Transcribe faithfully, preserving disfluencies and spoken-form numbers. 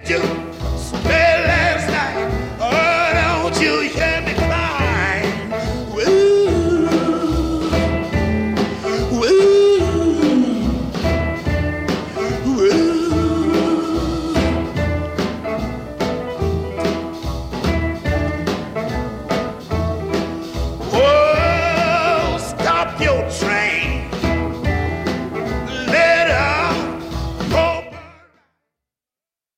you spent last night. Oh, don't you hear me crying? Woo, woo, woo. Oh, stop your train.